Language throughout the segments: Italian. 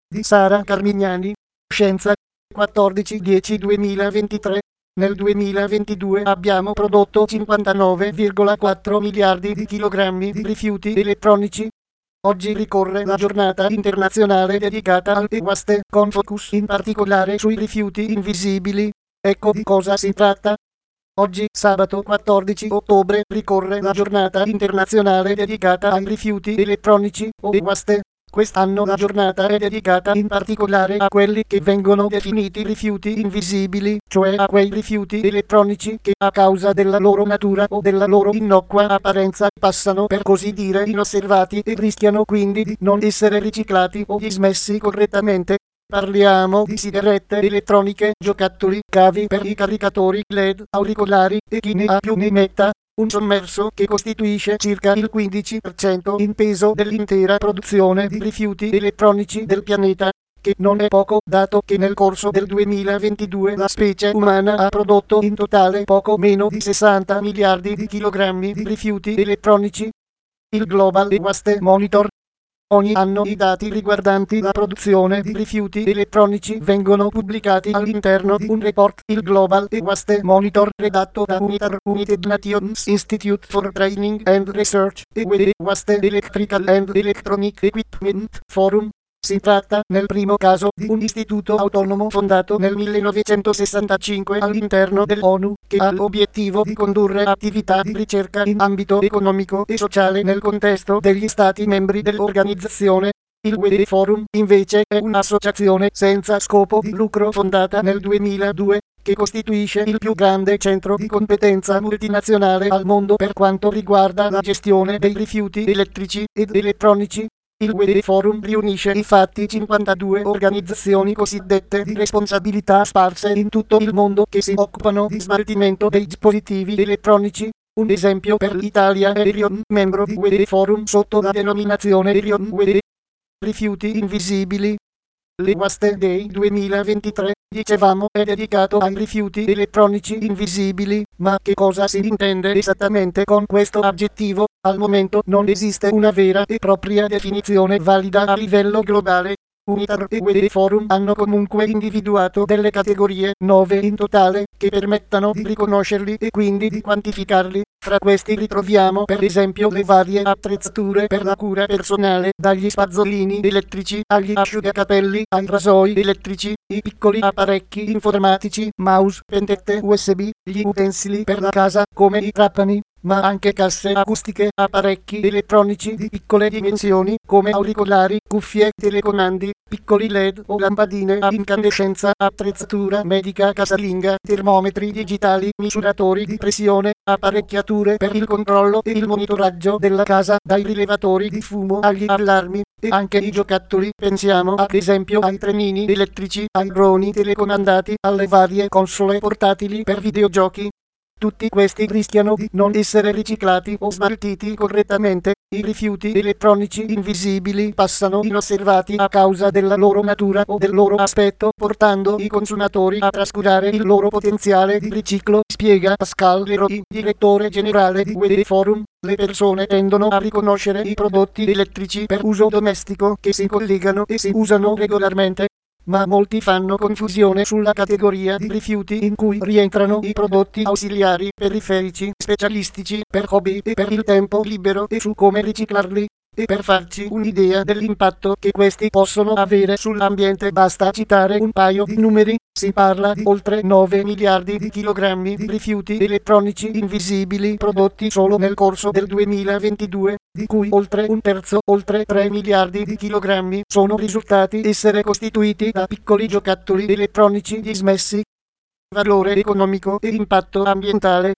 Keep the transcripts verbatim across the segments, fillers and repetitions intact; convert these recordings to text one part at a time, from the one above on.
di Sara Carmignani. Scienza, quattordici dieci duemilaventitré. Nel duemilaventidue abbiamo prodotto cinquantanove virgola quattro miliardi di chilogrammi di rifiuti elettronici. Oggi ricorre la giornata internazionale dedicata al e-waste, con focus in particolare sui rifiuti invisibili. Ecco di cosa si tratta. Oggi, sabato quattordici ottobre, ricorre la giornata internazionale dedicata ai rifiuti elettronici o e-waste. Quest'anno la giornata è dedicata in particolare a quelli che vengono definiti rifiuti invisibili, cioè a quei rifiuti elettronici che a causa della loro natura o della loro innocua apparenza passano per così dire inosservati e rischiano quindi di non essere riciclati o dismessi correttamente. Parliamo di sigarette elettroniche, giocattoli, cavi per i caricatori L E D, auricolari e chi ne ha più ne metta. Un sommerso che costituisce circa il quindici per cento in peso dell'intera produzione di rifiuti elettronici del pianeta, che non è poco, dato che nel corso del duemilaventidue la specie umana ha prodotto in totale poco meno di sessanta miliardi di chilogrammi di rifiuti elettronici. Il Global E-Waste Monitor. Ogni anno i dati riguardanti la produzione di rifiuti elettronici vengono pubblicati all'interno di un report, il Global E-Waste Monitor, redatto da UNITAR, United Nations Institute for Training and Research, e E-Waste Electrical and Electronic Equipment Forum. Si tratta, nel primo caso, di un istituto autonomo fondato nel millenovecentosessantacinque all'interno dell'ONU, che ha l'obiettivo di condurre attività di ricerca in ambito economico e sociale nel contesto degli Stati membri dell'organizzazione. Il W E Forum, invece, è un'associazione senza scopo di lucro fondata nel duemiladue, che costituisce il più grande centro di competenza multinazionale al mondo per quanto riguarda la gestione dei rifiuti elettrici ed elettronici. Il W E Forum riunisce infatti cinquantadue organizzazioni cosiddette di responsabilità sparse in tutto il mondo che si occupano di smaltimento dei dispositivi elettronici. Un esempio per l'Italia è Erion, membro di W E Forum sotto la denominazione Erion W E. Rifiuti invisibili. L'e-Waste Day duemilaventitré, dicevamo, è dedicato ai rifiuti elettronici invisibili, ma che cosa si intende esattamente con questo aggettivo? Al momento non esiste una vera e propria definizione valida a livello globale. UNITAR e W E Forum hanno comunque individuato delle categorie, nove in totale, che permettano di riconoscerli e quindi di quantificarli. Fra questi ritroviamo per esempio le varie attrezzature per la cura personale, dagli spazzolini elettrici agli asciugacapelli, ai rasoi elettrici, i piccoli apparecchi informatici, mouse, pentette U S B, gli utensili per la casa come i trapani, ma anche casse acustiche, apparecchi elettronici di piccole dimensioni come auricolari, cuffie, telecomandi, piccoli L E D o lampadine a incandescenza, attrezzatura medica casalinga, termometri digitali, misuratori di pressione, apparecchiature per il controllo e il monitoraggio della casa, dai rilevatori di fumo agli allarmi, e anche i giocattoli. Pensiamo ad esempio ai trenini elettrici, ai droni telecomandati, alle varie console portatili per videogiochi. Tutti questi rischiano di non essere riciclati o smaltiti correttamente. I rifiuti elettronici invisibili passano inosservati a causa della loro natura o del loro aspetto, portando i consumatori a trascurare il loro potenziale di riciclo, spiega Pascal Leroy, direttore generale di W E Forum. Le persone tendono a riconoscere i prodotti elettrici per uso domestico che si collegano e si usano regolarmente, ma molti fanno confusione sulla categoria di rifiuti in cui rientrano i prodotti ausiliari, periferici, specialistici, per hobby e per il tempo libero, e su come riciclarli. E per farci un'idea dell'impatto che questi possono avere sull'ambiente basta citare un paio di numeri. Si parla di oltre nove miliardi di chilogrammi di rifiuti elettronici invisibili prodotti solo nel corso del duemilaventidue, di cui oltre un terzo, oltre tre miliardi di chilogrammi, sono risultati essere costituiti da piccoli giocattoli elettronici dismessi. Valore economico e impatto ambientale.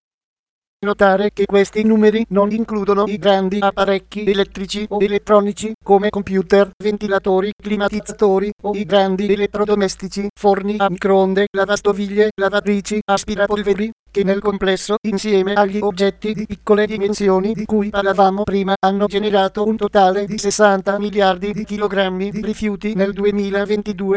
Notare che questi numeri non includono i grandi apparecchi elettrici o elettronici come computer, ventilatori, climatizzatori o i grandi elettrodomestici, forni a microonde, lavastoviglie, lavatrici, aspirapolveri, che nel complesso, insieme agli oggetti di piccole dimensioni di cui parlavamo prima, hanno generato un totale di sessanta miliardi di chilogrammi di rifiuti nel duemilaventidue.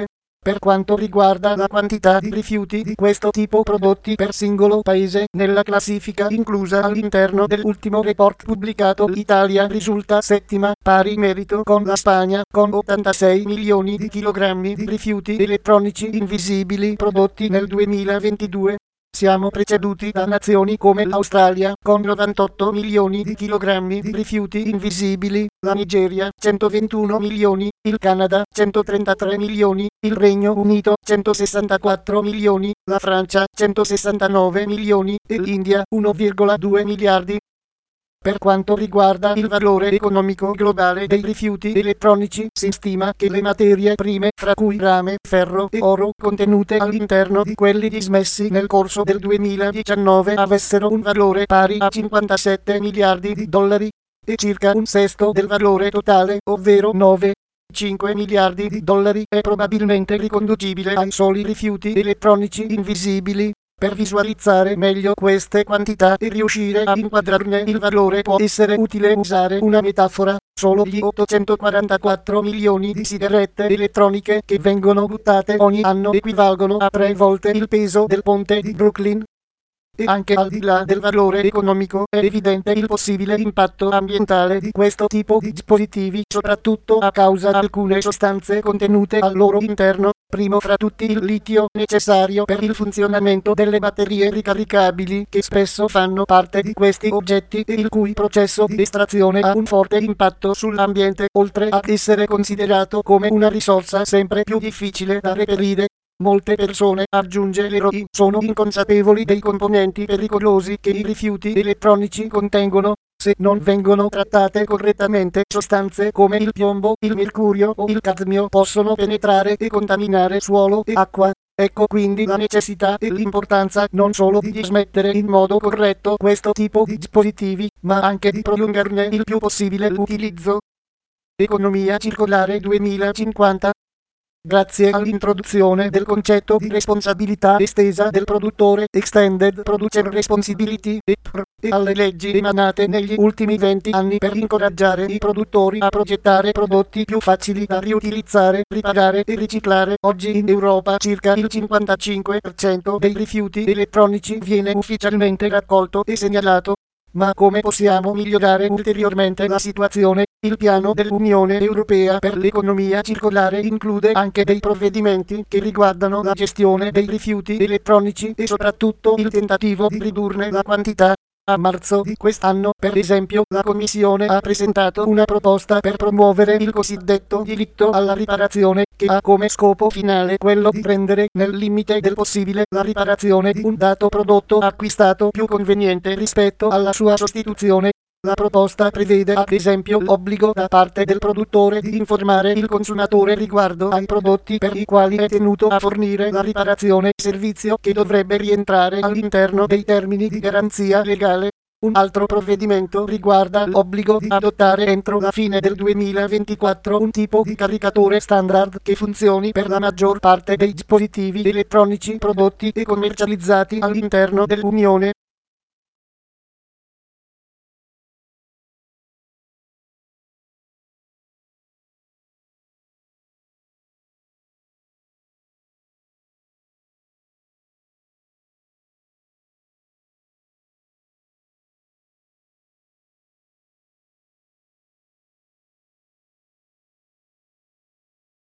Per quanto riguarda la quantità di rifiuti di questo tipo prodotti per singolo paese, nella classifica inclusa all'interno dell'ultimo report pubblicato l'Italia risulta settima, pari merito con la Spagna, con ottantasei milioni di chilogrammi di rifiuti elettronici invisibili prodotti nel duemilaventidue. Siamo preceduti da nazioni come l'Australia, con novantotto milioni di chilogrammi di rifiuti invisibili, la Nigeria, centoventuno milioni, il Canada, centotrentatré milioni, il Regno Unito, centosessantaquattro milioni, la Francia, centosessantanove milioni, e l'India, uno virgola due miliardi. Per quanto riguarda il valore economico globale dei rifiuti elettronici, si stima che le materie prime, fra cui rame, ferro e oro, contenute all'interno di quelli dismessi nel corso del duemiladiciannove avessero un valore pari a cinquantasette miliardi di dollari, e circa un sesto del valore totale, ovvero nove virgola cinque miliardi di dollari, è probabilmente riconducibile ai soli rifiuti elettronici invisibili. Per visualizzare meglio queste quantità e riuscire a inquadrarne il valore può essere utile usare una metafora. Solo gli ottocentoquarantaquattro milioni di sigarette elettroniche che vengono buttate ogni anno equivalgono a tre volte il peso del ponte di Brooklyn. E anche al di là del valore economico è evidente il possibile impatto ambientale di questo tipo di dispositivi, soprattutto a causa di alcune sostanze contenute al loro interno, primo fra tutti il litio, necessario per il funzionamento delle batterie ricaricabili, che spesso fanno parte di questi oggetti e il cui processo di estrazione ha un forte impatto sull'ambiente, oltre ad essere considerato come una risorsa sempre più difficile da reperire. Molte persone, aggiunge Leroy, sono inconsapevoli dei componenti pericolosi che i rifiuti elettronici contengono. Se non vengono trattate correttamente, sostanze come il piombo, il mercurio o il cadmio possono penetrare e contaminare suolo e acqua. Ecco quindi la necessità e l'importanza non solo di dismettere in modo corretto questo tipo di dispositivi, ma anche di prolungarne il più possibile l'utilizzo. Economia circolare duemilacinquanta. Grazie all'introduzione del concetto di responsabilità estesa del produttore, Extended Producer Responsibility, E P R, e alle leggi emanate negli ultimi venti anni per incoraggiare i produttori a progettare prodotti più facili da riutilizzare, riparare e riciclare, oggi in Europa circa il cinquantacinque per cento dei rifiuti elettronici viene ufficialmente raccolto e segnalato. Ma come possiamo migliorare ulteriormente la situazione? Il piano dell'Unione Europea per l'economia circolare include anche dei provvedimenti che riguardano la gestione dei rifiuti elettronici e soprattutto il tentativo di ridurne la quantità. A marzo di quest'anno, per esempio, la Commissione ha presentato una proposta per promuovere il cosiddetto diritto alla riparazione, che ha come scopo finale quello di rendere, nel limite del possibile, la riparazione di un dato prodotto acquistato più conveniente rispetto alla sua sostituzione. La proposta prevede ad esempio l'obbligo da parte del produttore di informare il consumatore riguardo ai prodotti per i quali è tenuto a fornire la riparazione, servizio che dovrebbe rientrare all'interno dei termini di garanzia legale. Un altro provvedimento riguarda l'obbligo di adottare entro la fine del duemilaventiquattro un tipo di caricatore standard che funzioni per la maggior parte dei dispositivi elettronici prodotti e commercializzati all'interno dell'Unione.